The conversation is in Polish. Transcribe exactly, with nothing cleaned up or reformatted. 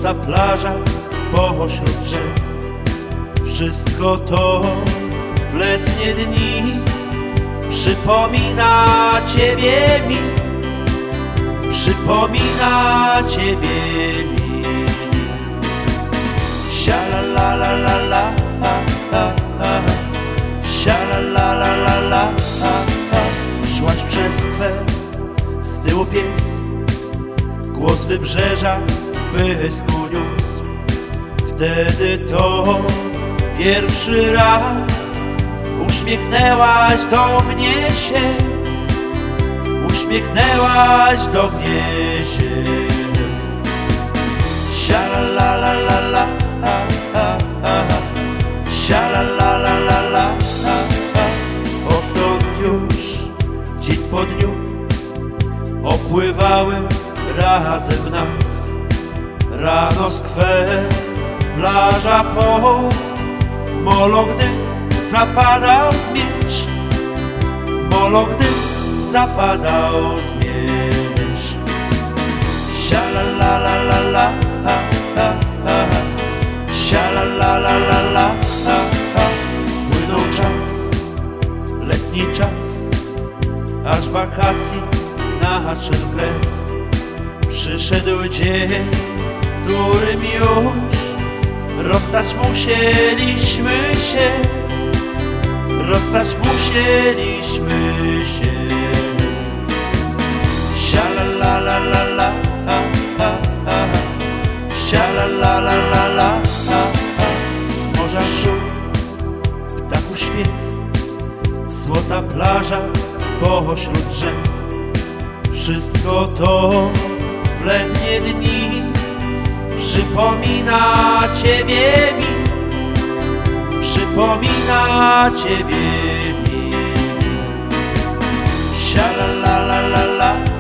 Złota plaża pośród drzew. Wszystko to w letnie dni przypomina Ciebie mi, przypomina Ciebie mi. Sia la la la la la, ha, ha, ha. Sia la la la la la, ha, ha. Szłaś przez skwer, z tyłu pies, głos wybrzeża w pysku niósł. Wtedy to pierwszy raz uśmiechnęłaś do mnie się, uśmiechnęłaś do mnie się. Sia la la la la la, ha, ha, ha. Sia la la la la la, ha, ha. Odtąd już dzień po dniu opływały razem nas. Rano skwer, plaża po molo, gdy zapadał zmierzch, molo, gdy zapadał zmierzch. Sia la la la la la, ha, ha, ha. Sia la la la la la, ha, ha. Płynął czas, letni czas, aż wakacji nadszedł kres. Przyszedł dzień, w którym już rozstać musieliśmy się, rozstać musieliśmy się. Sia la la la la la, ha, ha, ha. Sia la la la la la, ha, ha. Morza szum, ptaków śpiew, złota plaża pośród drzew. Wszystko to w letnie dni przypomina Ciebie mi, przypomina Ciebie mi. Sia la la la la la.